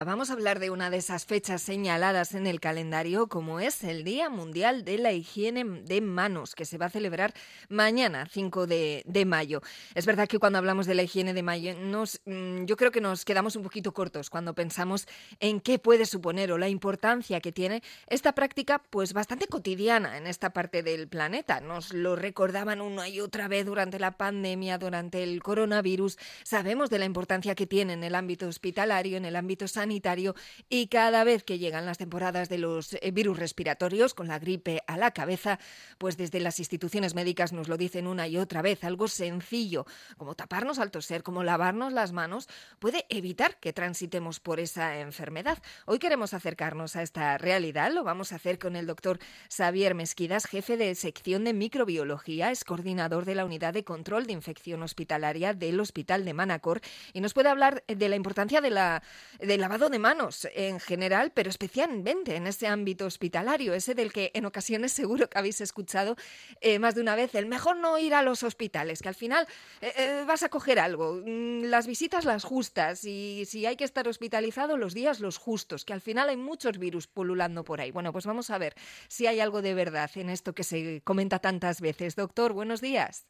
Vamos a hablar de una de esas fechas señaladas en el calendario, como es el Día Mundial de la Higiene de Manos, que se va a celebrar mañana, 5 de mayo. Es verdad que cuando hablamos de la higiene de manos, yo creo que nos quedamos un poquito cortos cuando pensamos en qué puede suponer o la importancia que tiene esta práctica, pues bastante cotidiana en esta parte del planeta. Nos lo recordaban una y otra vez durante la pandemia, durante el coronavirus. Sabemos de la importancia que tiene en el ámbito hospitalario, en el ámbito sanitario, y cada vez que llegan las temporadas de los virus respiratorios, con la gripe a la cabeza, pues desde las instituciones médicas nos lo dicen una y otra vez, algo sencillo, como taparnos al toser, como lavarnos las manos, puede evitar que transitemos por esa enfermedad. Hoy queremos acercarnos a esta realidad, lo vamos a hacer con el doctor Xavier Mesquidas, jefe de sección de microbiología, es coordinador de la unidad de control de infección hospitalaria del Hospital de Manacor, y nos puede hablar de la importancia del lavado de manos en general, pero especialmente en ese ámbito hospitalario, ese del que en ocasiones seguro que habéis escuchado más de una vez, el mejor no ir a los hospitales, que al final vas a coger algo, las visitas las justas, y si hay que estar hospitalizado, los días los justos, que al final hay muchos virus pululando por ahí. Bueno, pues vamos a ver si hay algo de verdad en esto que se comenta tantas veces. Doctor, buenos días.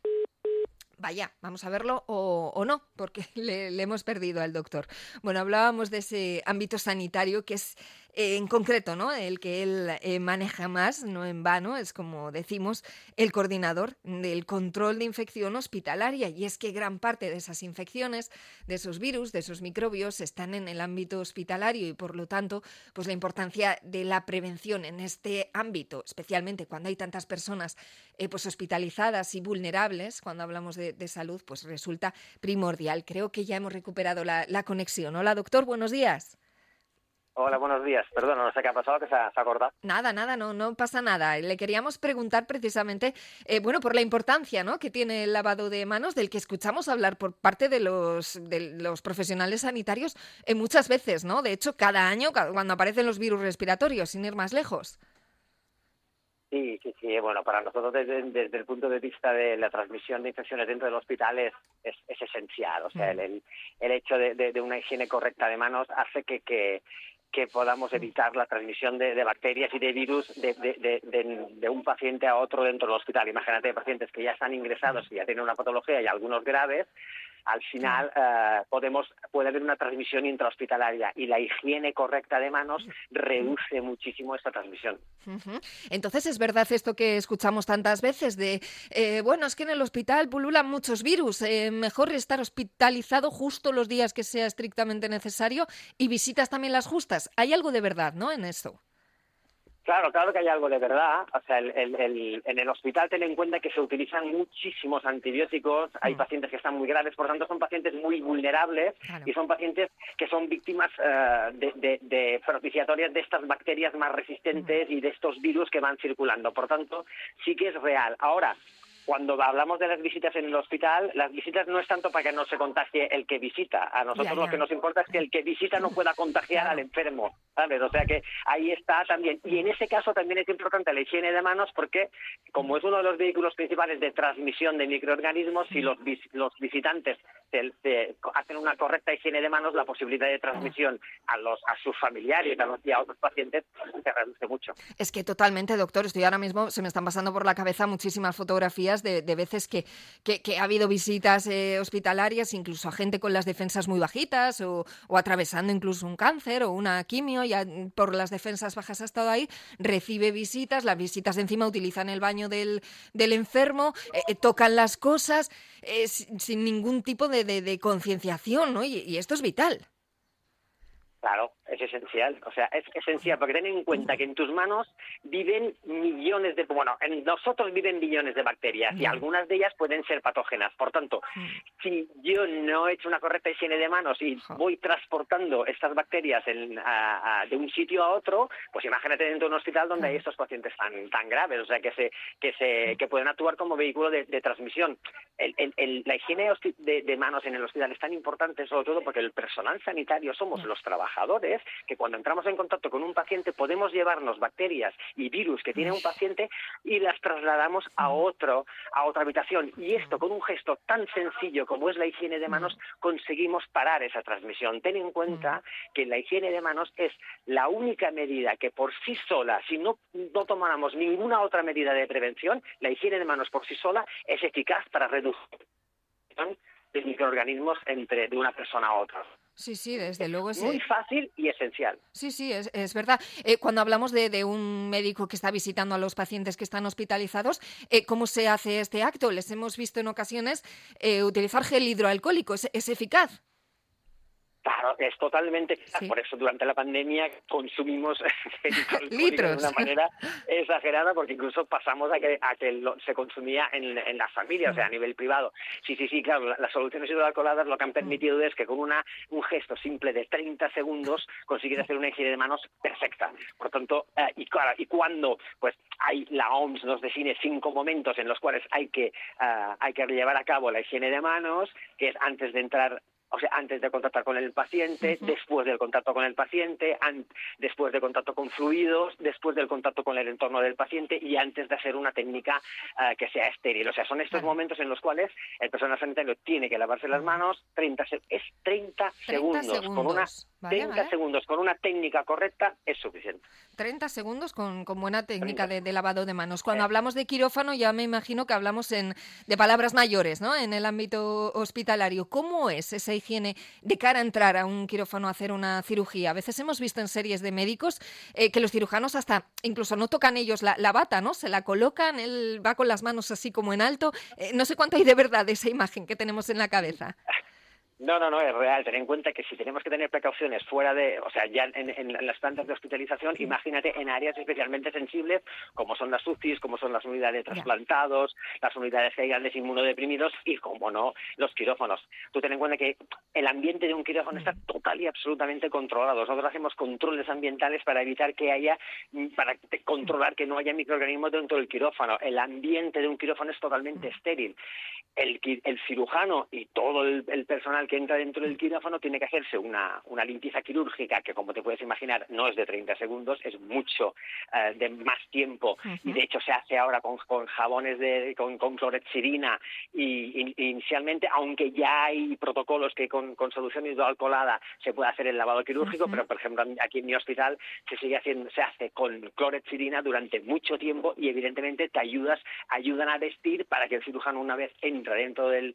Vaya, vamos a verlo o no, porque le hemos perdido al doctor. Bueno, hablábamos de ese ámbito sanitario que es en concreto, ¿no?, el que él maneja más, no en vano, es como decimos, el coordinador del control de infección hospitalaria. Y es que gran parte de esas infecciones, de esos virus, de esos microbios, están en el ámbito hospitalario y por lo tanto, pues la importancia de la prevención en este ámbito, especialmente cuando hay tantas personas pues hospitalizadas y vulnerables, cuando hablamos de salud, pues resulta primordial. Creo que ya hemos recuperado la conexión. Hola, doctor, buenos días. Hola, buenos días. Perdón, no sé qué ha pasado, que se ha cortado. Nada, no pasa nada. Le queríamos preguntar precisamente, por la importancia, ¿no?, que tiene el lavado de manos, del que escuchamos hablar por parte de los profesionales sanitarios muchas veces, ¿no? De hecho, cada año, cuando aparecen los virus respiratorios, sin ir más lejos. Sí. Bueno, para nosotros desde el punto de vista de la transmisión de infecciones dentro del hospital es esencial. O sea, el hecho de una higiene correcta de manos hace que podamos evitar la transmisión de bacterias y de virus de un paciente a otro dentro del hospital. Imagínate pacientes que ya están ingresados y ya tienen una patología y algunos graves. Al final puede haber una transmisión intrahospitalaria y la higiene correcta de manos reduce muchísimo esta transmisión. Entonces, ¿es verdad esto que escuchamos tantas veces de, es que en el hospital pululan muchos virus, mejor estar hospitalizado justo los días que sea estrictamente necesario y visitas también las justas? Hay algo de verdad, ¿no?, en esto. Claro que hay algo de verdad. O sea, en el hospital ten en cuenta que se utilizan muchísimos antibióticos, hay pacientes que están muy graves, por tanto son pacientes muy vulnerables. Claro. Y son pacientes que son víctimas de propiciatorias de estas bacterias más resistentes y de estos virus que van circulando. Por tanto, sí que es real. Ahora, cuando hablamos de las visitas en el hospital, las visitas no es tanto para que no se contagie el que visita. A nosotros lo que nos importa es que el que visita no pueda contagiar al enfermo, ¿sabes? O sea que ahí está también. Y en ese caso también es importante la higiene de manos porque, como es uno de los vehículos principales de transmisión de microorganismos, si los visitantes hacen una correcta higiene de manos, la posibilidad de transmisión a sus familiares y a otros pacientes se reduce mucho. Es que totalmente, doctor. Estoy ahora mismo, se me están pasando por la cabeza muchísimas fotografías de veces que ha habido visitas hospitalarias, incluso a gente con las defensas muy bajitas o atravesando incluso un cáncer o una quimio, ya por las defensas bajas ha estado ahí, recibe visitas, las visitas de encima utilizan el baño del enfermo, tocan las cosas sin ningún tipo de concienciación, ¿no? Y esto es vital. Claro, es esencial, o sea, es esencial, porque ten en cuenta que en tus manos viven en nosotros viven billones de bacterias y algunas de ellas pueden ser patógenas. Por tanto, si yo no he hecho una correcta higiene de manos y voy transportando estas bacterias de un sitio a otro, pues imagínate dentro de un hospital donde hay estos pacientes tan graves, o sea, que pueden actuar como vehículo de transmisión. La higiene de manos en el hospital es tan importante, sobre todo porque el personal sanitario somos los trabajadores trabajadores que cuando entramos en contacto con un paciente podemos llevarnos bacterias y virus que tiene un paciente y las trasladamos a otra habitación. Y esto, con un gesto tan sencillo como es la higiene de manos, conseguimos parar esa transmisión. Ten en cuenta que la higiene de manos es la única medida que por sí sola, si no tomáramos ninguna otra medida de prevención, la higiene de manos por sí sola es eficaz para reducir de microorganismos de una persona a otra. Sí, desde luego es muy fácil y esencial. Sí, es verdad. Cuando hablamos de un médico que está visitando a los pacientes que están hospitalizados, ¿cómo se hace este acto? Les hemos visto en ocasiones utilizar gel hidroalcohólico. ¿Es eficaz? Claro, es totalmente. Sí. Por eso durante la pandemia consumimos litros de una manera exagerada, porque incluso pasamos a que se consumía en las familias, o sea, a nivel privado. Sí, claro, las soluciones hidroalcoholadas lo que han permitido es que con un gesto simple de 30 segundos consigues hacer una higiene de manos perfecta. Por tanto, y cuando pues la OMS nos define 5 momentos en los cuales hay que llevar a cabo la higiene de manos, que es antes de entrar, o sea, antes de contactar con el paciente, después del contacto con el paciente, después de contacto con fluidos, después del contacto con el entorno del paciente y antes de hacer una técnica que sea estéril. O sea, son estos momentos en los cuales el personal sanitario tiene que lavarse las manos 30 segundos. Con una 30 segundos con una técnica correcta es suficiente. 30 segundos con buena técnica de lavado de manos. Cuando hablamos de quirófano ya me imagino que hablamos de palabras mayores, ¿no? En el ámbito hospitalario. ¿Cómo es esa higiene de cara a entrar a un quirófano a hacer una cirugía? A veces hemos visto en series de médicos que los cirujanos hasta incluso no tocan ellos la bata, ¿no? Se la colocan, él va con las manos así como en alto. No sé cuánto hay de verdad de esa imagen que tenemos en la cabeza. No, es real. Ten en cuenta que si tenemos que tener precauciones fuera o sea, ya en las plantas de hospitalización, imagínate en áreas especialmente sensibles, como son las UCIs, como son las unidades de trasplantados, las unidades de grandes inmunodeprimidos y, como no, los quirófanos. Tú ten en cuenta que el ambiente de un quirófano está total y absolutamente controlado. Nosotros hacemos controles ambientales para evitar para controlar que no haya microorganismos dentro del quirófano. El ambiente de un quirófano es totalmente estéril. El cirujano y todo el personal que entra dentro del quirófano tiene que hacerse una limpieza quirúrgica que, como te puedes imaginar, no es de 30 segundos, es mucho de más tiempo. Y de hecho se hace ahora con jabones con clorhexidina y inicialmente, aunque ya hay protocolos que con solución hidroalcoholada se puede hacer el lavado quirúrgico, pero por ejemplo aquí en mi hospital se hace con clorhexidina durante mucho tiempo y evidentemente ayudan a vestir para que el cirujano, una vez entra dentro del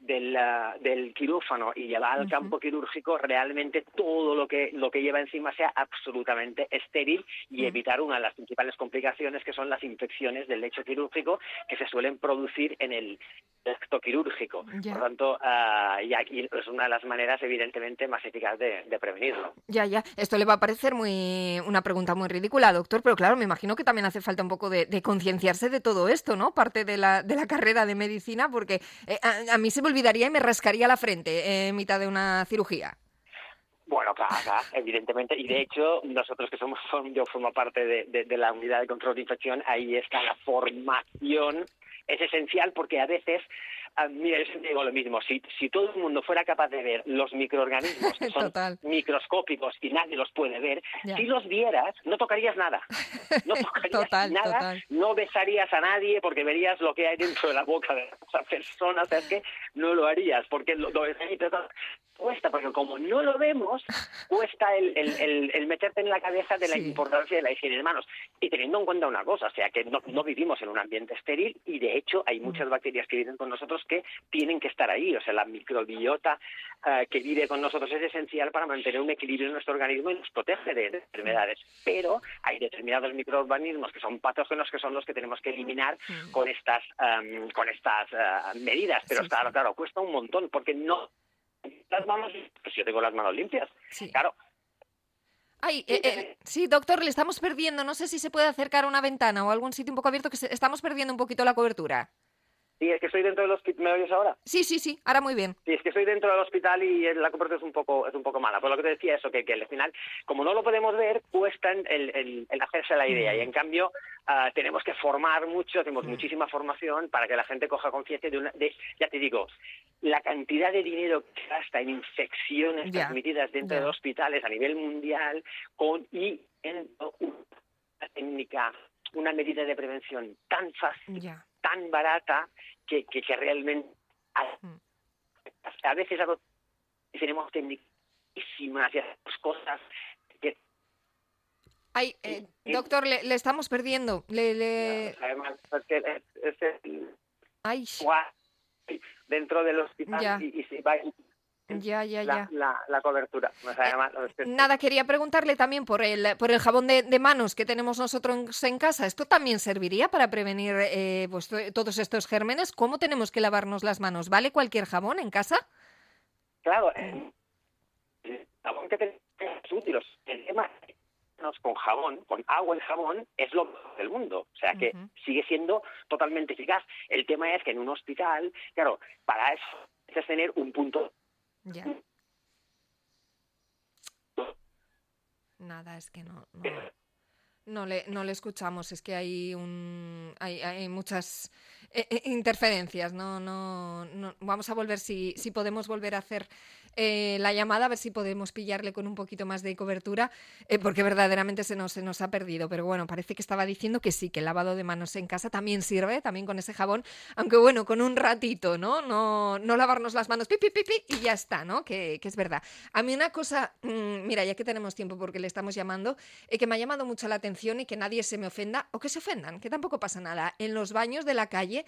quirófano y lleva al campo quirúrgico, realmente todo lo que lleva encima sea absolutamente estéril y evitar una de las principales complicaciones, que son las infecciones del lecho quirúrgico que se suelen producir en el acto quirúrgico. Por tanto, y aquí es una de las maneras evidentemente más eficaz de prevenirlo. Ya. Esto le va a parecer una pregunta muy ridícula, doctor, pero claro, me imagino que también hace falta un poco de concienciarse de todo esto, ¿no? Parte de la carrera de medicina, porque a mí se me olvidaría y me rascaría la frente en mitad de una cirugía. Bueno, claro, evidentemente. Y de hecho, nosotros yo formo parte de la unidad de control de infección, ahí está la formación. Es esencial porque a veces, mira, yo siempre digo lo mismo, si todo el mundo fuera capaz de ver los microorganismos que son microscópicos y nadie los puede ver, si los vieras, no tocaríis nada. No tocarías nada, no besarías a nadie porque verías lo que hay dentro de la boca de esa persona, o sea, es que no lo harías, porque cuesta, porque como no lo vemos, cuesta el meterte en la cabeza de la importancia de la higiene de manos. Y teniendo en cuenta una cosa, o sea, que no vivimos en un ambiente estéril y de hecho hay muchas bacterias que viven con nosotros que tienen que estar ahí. O sea, la microbiota que vive con nosotros es esencial para mantener un equilibrio en nuestro organismo y nos protege de enfermedades. Pero hay determinados microorganismos que son patógenos, que son los que tenemos que eliminar con estas medidas. Pero claro, cuesta un montón porque no las manos, pues yo tengo las manos limpias. Claro. Sí, doctor, le estamos perdiendo. No sé si se puede acercar a una ventana o a algún sitio un poco abierto, que estamos perdiendo un poquito la cobertura. Sí, es que estoy dentro del hospital. ¿Me oyes ahora? Sí, ahora muy bien. Sí, es que estoy dentro del hospital y la cobertura es un poco mala. Por lo que te decía eso, que al final, como no lo podemos ver, cuesta el hacerse la idea. Y en cambio, tenemos que formar mucho, hacemos muchísima formación para que la gente coja conciencia ya te digo, la cantidad de dinero que gasta en infecciones transmitidas dentro de hospitales a nivel mundial y en una técnica, una medida de prevención tan fácil, tan barata, que realmente a veces tenemos técnicísimas y hacemos cosas que... Ay, doctor, le estamos perdiendo. Además, es Ay. dentro del hospital y se va... La cobertura. Nada, quería preguntarle también por el jabón de manos que tenemos nosotros en casa. ¿Esto también serviría para prevenir pues, todos estos gérmenes? ¿Cómo tenemos que lavarnos las manos? ¿Vale cualquier jabón en casa? Claro, el jabón que tenemos es útil. El tema con jabón, con agua y jabón, es lo mejor del mundo. O sea que sigue siendo totalmente eficaz. El tema es que en un hospital, claro, para eso es tener un punto... Nada, es que no le escuchamos, es que hay muchas interferencias, no vamos a volver si podemos volver a hacer la llamada, a ver si podemos pillarle con un poquito más de cobertura, porque verdaderamente se nos ha perdido, pero bueno, parece que estaba diciendo que sí, que el lavado de manos en casa también sirve, también con ese jabón, aunque bueno, con un ratito, no lavarnos las manos, pi, y ya está, ¿no? Que es verdad. A mí una cosa, mira, ya que tenemos tiempo porque le estamos llamando, que me ha llamado mucho la atención y que nadie se me ofenda, o que se ofendan, que tampoco pasa nada. En los baños de la calle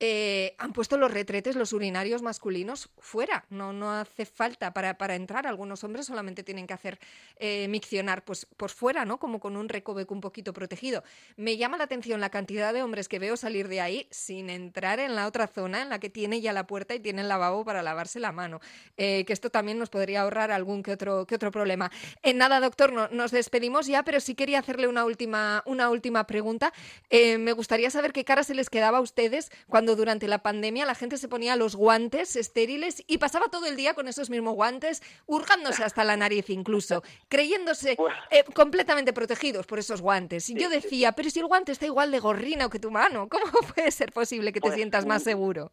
han puesto los retretes, los urinarios masculinos fuera, no hace falta para entrar. Algunos hombres solamente tienen que hacer miccionar pues por fuera, ¿no? Como con un recoveco un poquito protegido. Me llama la atención la cantidad de hombres que veo salir de ahí sin entrar en la otra zona en la que tiene ya la puerta y tiene el lavabo para lavarse la mano. Que esto también nos podría ahorrar algún que otro problema. Nada, doctor, nos despedimos ya, pero sí quería hacerle una última pregunta. Me gustaría saber qué cara se les quedaba a ustedes cuando durante la pandemia la gente se ponía los guantes estériles y pasaba todo el día con esos mismos guantes, hurgándose hasta la nariz incluso, creyéndose completamente protegidos por esos guantes. Y yo decía, pero si el guante está igual de gorrino que tu mano, ¿cómo puede ser posible que te sientas más seguro?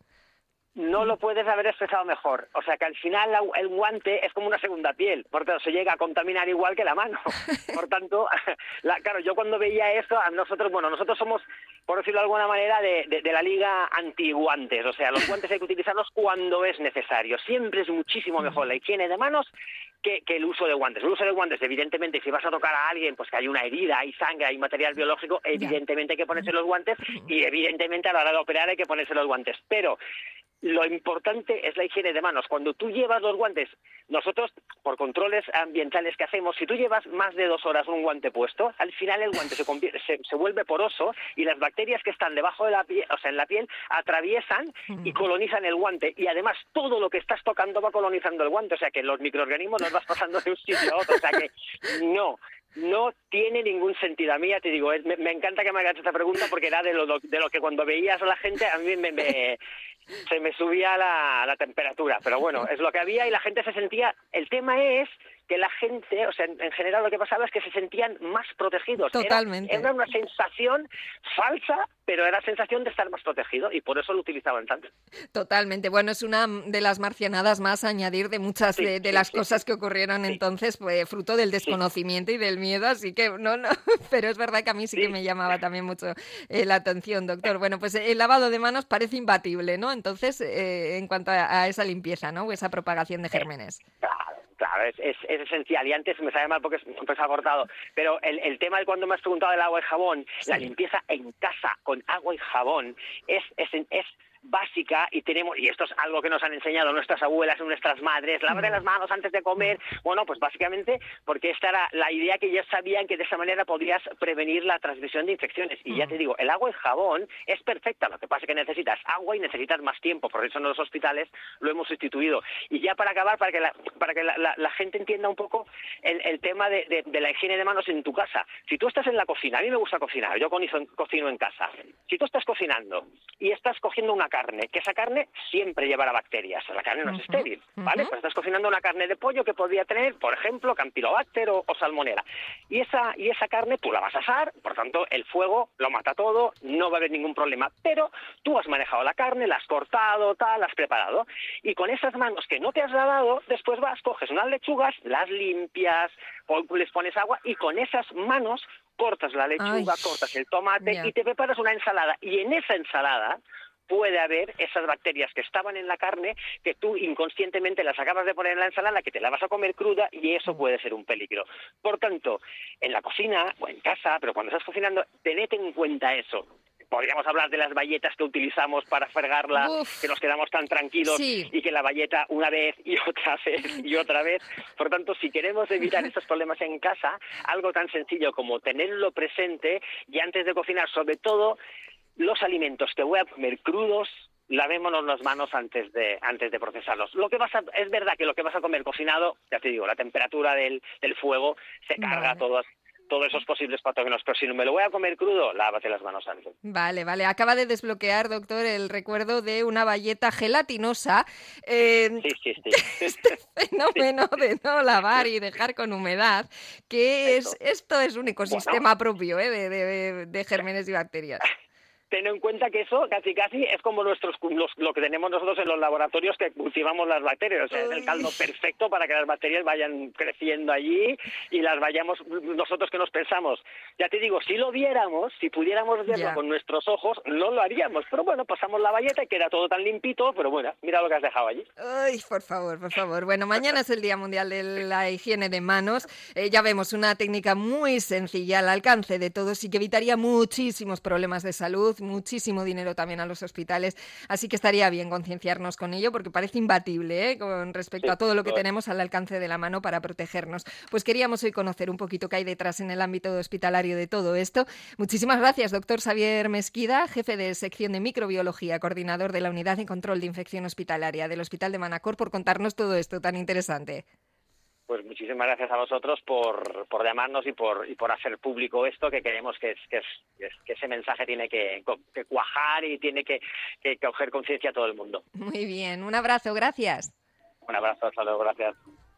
No lo puedes haber expresado mejor. O sea, que al final el guante es como una segunda piel, porque se llega a contaminar igual que la mano. Por tanto, claro, yo cuando veía eso, nosotros somos, por decirlo de alguna manera, de la liga anti-guantes. O sea, los guantes hay que utilizarlos cuando es necesario. Siempre es muchísimo mejor la higiene de manos que el uso de guantes. El uso de guantes, evidentemente, si vas a tocar a alguien, pues que hay una herida, hay sangre, hay material biológico, evidentemente hay que ponerse los guantes y evidentemente a la hora de operar hay que ponerse los guantes. Pero lo importante es la higiene de manos. Cuando tú llevas los guantes, nosotros, por controles ambientales que hacemos, si tú llevas más de 2 horas un guante puesto, al final el guante se vuelve poroso y las bacterias que están debajo de la piel, o sea, en la piel, atraviesan y colonizan el guante. Y además, todo lo que estás tocando va colonizando el guante. O sea, que los microorganismos los vas pasando de un sitio a otro. O sea, que no tiene ningún sentido. A mí, ya te digo, me encanta que me hagas esta pregunta porque era de lo que cuando veías a la gente, a mí se me subía la temperatura. Pero bueno, es lo que había y la gente se sentía... El tema es que la gente, o sea, en general lo que pasaba es que se sentían más protegidos. Totalmente. Era una sensación falsa, pero era la sensación de estar más protegido y por eso lo utilizaban tanto. Totalmente. Bueno, es una de las marcianadas más a añadir de muchas de las cosas que ocurrieron entonces, pues, fruto del desconocimiento y del miedo, así que no, pero es verdad que a mí sí que me llamaba también mucho la atención, doctor. Bueno, pues el lavado de manos parece imbatible, ¿no? Entonces, en cuanto a esa limpieza, ¿no? O esa propagación de gérmenes. Claro, es esencial. Y antes me sale mal porque se ha cortado. Pero el tema de cuando me has preguntado del agua y jabón, la limpieza en casa con agua y jabón es básica y esto es algo que nos han enseñado nuestras abuelas y nuestras madres, lavarse las manos antes de comer. Bueno, pues básicamente porque esta era la idea que ya sabían que de esa manera podrías prevenir la transmisión de infecciones. Y ya te digo, el agua y jabón es perfecta, lo que pasa es que necesitas agua y necesitas más tiempo, por eso en los hospitales lo hemos sustituido. Y ya para acabar, para que la gente entienda un poco el tema de la higiene de manos en tu casa. Si tú estás en la cocina, a mí me gusta cocinar, yo cocino en casa. Si tú estás cocinando y estás cogiendo una carne, que esa carne siempre llevará bacterias, la carne no es estéril, ¿vale? Pues estás cocinando una carne de pollo que podría tener, por ejemplo, Campylobacter o salmonela, y esa carne tú la vas a asar, por tanto el fuego lo mata todo, no va a haber ningún problema, pero tú has manejado la carne, la has cortado, tal, la has preparado, y con esas manos que no te has lavado, después coges unas lechugas, las limpias, o les pones agua, y con esas manos cortas la lechuga, cortas el tomate y te preparas una ensalada. Y en esa ensalada puede haber esas bacterias que estaban en la carne, que tú inconscientemente las acabas de poner en la ensalada, que te la vas a comer cruda y eso puede ser un peligro. Por tanto, en la cocina o en casa, pero cuando estás cocinando, tened en cuenta eso. Podríamos hablar de las bayetas que utilizamos para fregarla, que nos quedamos tan tranquilos y que la bayeta una vez y otra vez y otra vez. Por tanto, si queremos evitar estos problemas en casa, algo tan sencillo como tenerlo presente y antes de cocinar, sobre todo, los alimentos que voy a comer crudos, lavémonos las manos antes de procesarlos. Es verdad que lo que vas a comer cocinado, ya te digo, la temperatura del fuego se carga todos esos posibles patógenos, pero si no me lo voy a comer crudo, lávate las manos antes. Vale. Acaba de desbloquear, doctor, el recuerdo de una bayeta gelatinosa. Sí. Este fenómeno de no lavar y dejar con humedad, esto es un ecosistema propio de gérmenes y bacterias. Ten en cuenta que eso casi es como lo que tenemos nosotros en los laboratorios que cultivamos las bacterias. O sea, es el caldo perfecto para que las bacterias vayan creciendo allí y las vayamos nosotros que nos pensamos. Ya te digo, si lo viéramos, si pudiéramos verlo con nuestros ojos, no lo haríamos. Pero bueno, pasamos la bayeta y queda todo tan limpito, pero bueno, mira lo que has dejado allí. Ay, por favor. Bueno, mañana es el Día Mundial de la Higiene de Manos. Ya vemos una técnica muy sencilla al alcance de todos y que evitaría muchísimos problemas de salud, muchísimo dinero también a los hospitales, así que estaría bien concienciarnos con ello porque parece imbatible con respecto a todo lo que tenemos al alcance de la mano para protegernos. Pues queríamos hoy conocer un poquito qué hay detrás en el ámbito hospitalario de todo esto. Muchísimas gracias, doctor Xavier Mesquida, jefe de sección de microbiología, coordinador de la Unidad de Control de Infección Hospitalaria del Hospital de Manacor, por contarnos todo esto tan interesante. Pues muchísimas gracias a vosotros por llamarnos y por hacer público esto, que creemos que ese mensaje tiene que cuajar y tiene que coger conciencia a todo el mundo. Muy bien, un abrazo, gracias. Un abrazo, hasta luego, gracias.